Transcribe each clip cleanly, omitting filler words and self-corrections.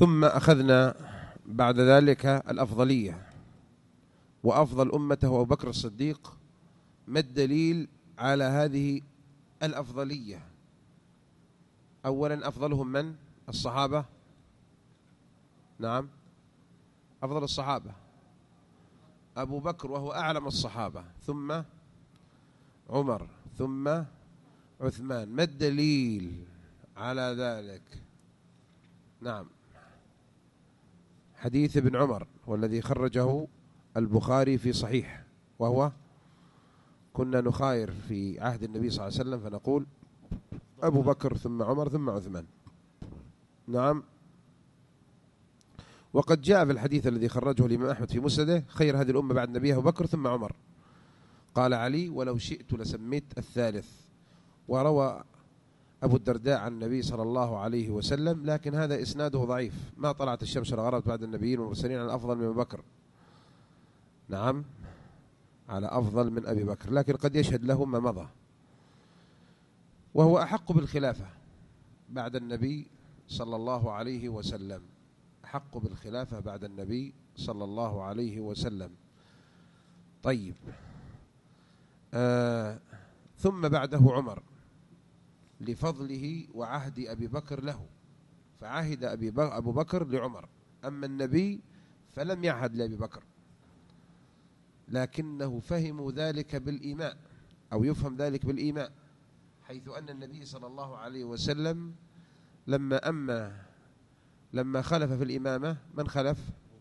ثم أخذنا بعد ذلك الأفضلية، وأفضل أمته أبو بكر الصديق. ما الدليل على هذه الأفضلية؟ أولا أفضلهم من؟ الصحابة. نعم، أفضل الصحابة أبو بكر وهو أعلم الصحابة، ثم عمر، ثم عثمان. ما الدليل على ذلك؟ نعم، حديث ابن عمر والذي خرجه البخاري في صحيح، وهو كنا نخاير في عهد النبي صلى الله عليه وسلم فنقول أبو بكر ثم عمر ثم عثمان. نعم، وقد جاء في الحديث الذي خرجه الإمام أحمد في مسنده: خير هذه الأمة بعد النبي أبو بكر ثم عمر. قال علي: ولو شئت لسميت الثالث. وروى أبو الدرداء عن النبي صلى الله عليه وسلم، لكن هذا إسناده ضعيف. ما طلعت الشمس ولا غربت بعد النبيين والمرسلين على أفضل من أبي بكر. نعم، على أفضل من أبي بكر، لكن قد يشهد له ما مضى. وهو أحق بالخلافة بعد النبي صلى الله عليه وسلم، أحق بالخلافة بعد النبي صلى الله عليه وسلم. طيب، ثم بعده عمر لفضله وعهد أبي بكر له، فعهد أبو بكر لعمر. أما النبي فلم يعهد لأبي بكر، لكنه فهموا ذلك بالإيماء، أو يفهم ذلك بالإيماء، حيث أن النبي صلى الله عليه وسلم لما خلف في الإمامة، من خلف؟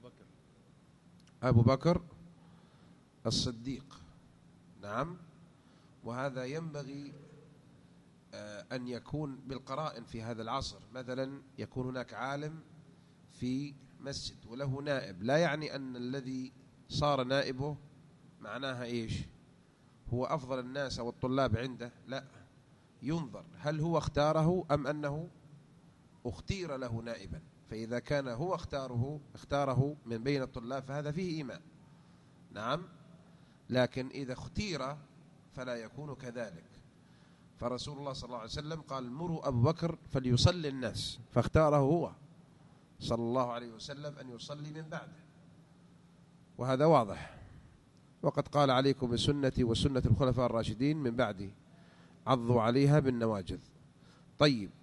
أبو بكر الصديق. نعم، وهذا ينبغي أن يكون بالقرائن في هذا العصر. مثلا يكون هناك عالم في مسجد وله نائب، لا يعني أن الذي صار نائبه معناها إيش؟ هو أفضل الناس أو الطلاب عنده، لا، ينظر هل هو اختاره أم أنه اختير له نائبا. فإذا كان هو اختاره من بين الطلاب فهذا فيه إيمان. نعم، لكن إذا اختير فلا يكون كذلك. فرسول الله صلى الله عليه وسلم قال: مروا أبو بكر فليصلي الناس، فاختاره هو صلى الله عليه وسلم أن يصلي من بعده، وهذا واضح. وقد قال: عليكم بسنتي وسنة الخلفاء الراشدين من بعدي، عضوا عليها بالنواجذ. طيب،